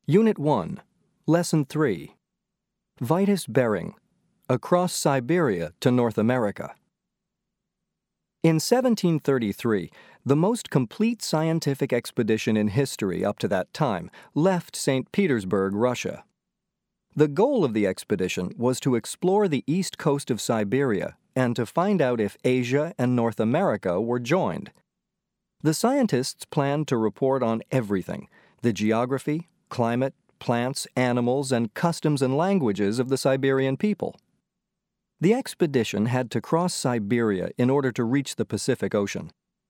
Unit 1, Lesson 3, Vitus Bering, Across Siberia to North America. In 1733, the most complete scientific expedition in history up to that time left St. Petersburg, Russia. The goal of the expedition was to explore the east coast of Siberia and to find out if Asia and North America were joined. The scientists planned to report on everything: the geography, climate, plants, animals, and customs and languages of the Siberian people. The expedition had to cross Siberia in order to reach the Pacific Ocean.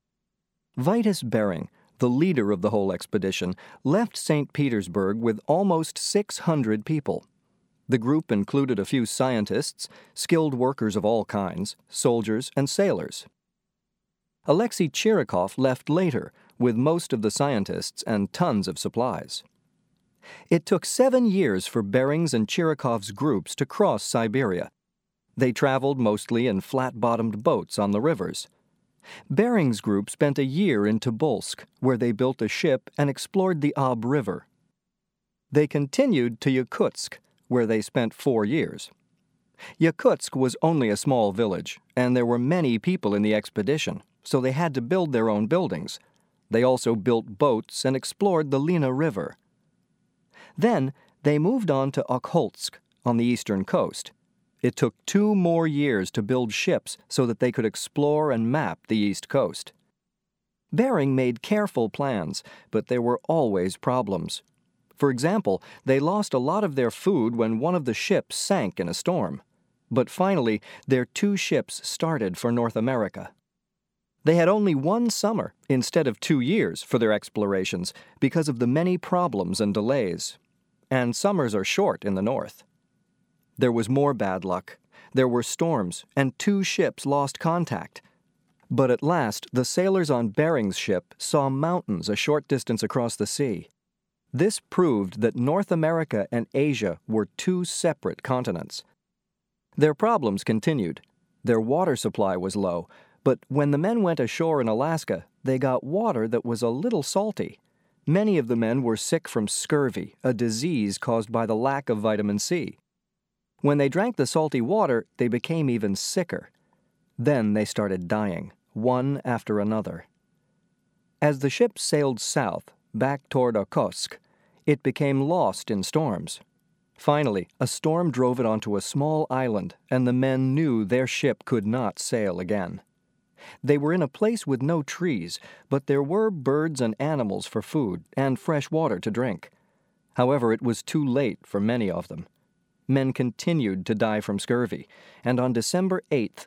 Vitus Bering, the leader of the whole expedition, left St. Petersburg with almost 600 people. The group included a few scientists, skilled workers of all kinds, soldiers, and sailors. Alexei Chirikov left later with most of the scientists and tons of supplies. It took 7 years for Bering's and Chirikov's groups to cross Siberia. They traveled mostly in flat-bottomed boats on the rivers. Bering's group spent a year in Tobolsk, where they built a ship and explored the Ob River. They continued to Yakutsk, where they spent 4 years. Yakutsk was only a small village, and there were many people in the expedition, so they had to build their own buildings. They also built boats and explored the Lena River. Then they moved on to Okhotsk on the eastern coast. It took 2 more years to build ships so that they could explore and map the east coast. Bering made careful plans, but there were always problems. For example, they lost a lot of their food when one of the ships sank in a storm. But finally, their 2 ships started for North America. They had only 1 summer instead of 2 years for their explorations because of the many problems and delays. And summers are short in the north. There was more bad luck. There were storms, and 2 ships lost contact. But at last, the sailors on Bering's ship saw mountains a short distance across the sea. This proved that North America and Asia were 2 separate continents. Their problems continued. Their water supply was low, but when the men went ashore in Alaska, they got water that was a little salty. Many of the men were sick from scurvy, a disease caused by the lack of vitamin C. When they drank the salty water, they became even sicker. Then they started dying, one after another. As the ship sailed south, back toward Okhotsk, it became lost in storms. Finally, a storm drove it onto a small island, and the men knew their ship could not sail again. They were in a place with no trees, but there were birds and animals for food and fresh water to drink. However, it was too late for many of them. Men continued to die from scurvy, and on December 8,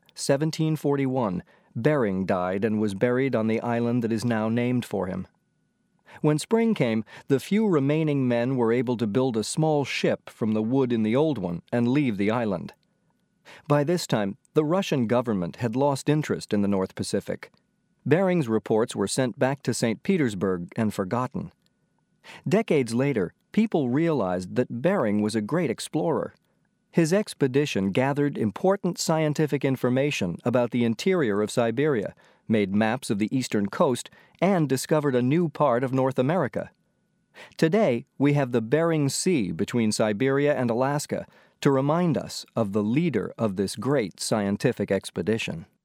1741, Bering died and was buried on the island that is now named for him. When spring came, the few remaining men were able to build a small ship from the wood in the old one and leave the island. By this time, the Russian government had lost interest in the North Pacific. Bering's reports were sent back to St. Petersburg and forgotten. Decades later, people realized that Bering was a great explorer. His expedition gathered important scientific information about the interior of Siberia, made maps of the eastern coast, and discovered a new part of North America. Today, we have the Bering Sea between Siberia and Alaska to remind us of the leader of this great scientific expedition.